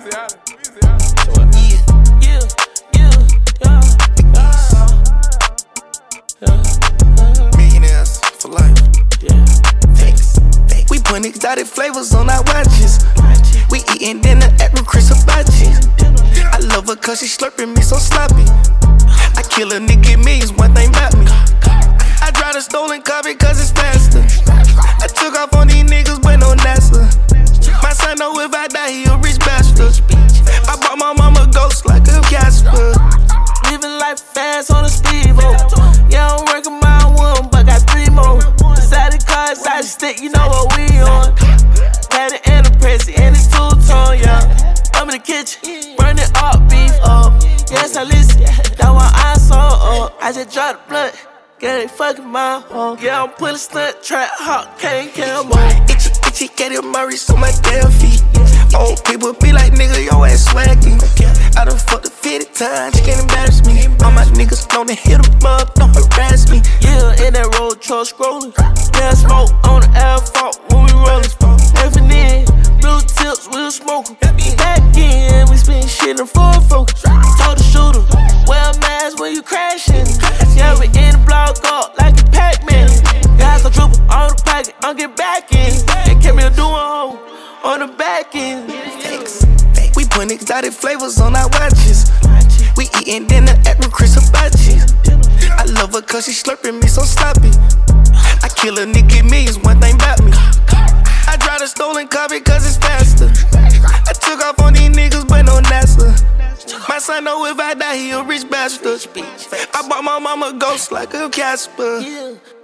Millionaires for life. We putting exotic flavors on our watches. We eating dinner at Chris Hibachi. I love her cause she slurping me so sloppy. I kill a nigga millions, one thing about me. I drive a stolen car because it's faster. I took off on these niggas but no NASA. My son know if I die he a rich bastard. I bought my mama a ghost like a Casper. Living life fast on a speedboat. Yeah, I'm working my one, but got 3 more. Decided car, side stick, you know what we on. Had it and a pressy and it's 2-tone, yeah. I'm in the kitchen, burning up, beef up. Yes, I listen, that's why I saw up. I just dropped the blunt, get it fucking my home. Yeah, I'm pulling stunt, trap, hot, can't come on. Itchy, get it Murray's on my damn feet. Old people be like, nigga, your ass swaggy. I done fucked her 50 times, she can't embarrass me. All my niggas know to hit them up, don't harass me. Yeah, in that road truck scrolling. Yeah, smoke on the asphalt when we rollin'. Effing in, blue tips, we'll smoke 'em. Back in, we spin shit in full focus. Told the shooter, wear a mask when you crashin'. Yeah, we in the block up like a Pac-Man. Guys, I dribble on the pocket, I'm get back in. They kept me doing home on the back end. We putting exotic flavors on our watches. We eating dinner at Chris Hibachi. I love her cause she slurping me so sloppy. I kill a nigga millions, one thing about me. I drive a stolen car because it's faster. I took off on these niggas but no NASA. My son know if I die he a rich bastard. I bought my mama a ghost like a Casper.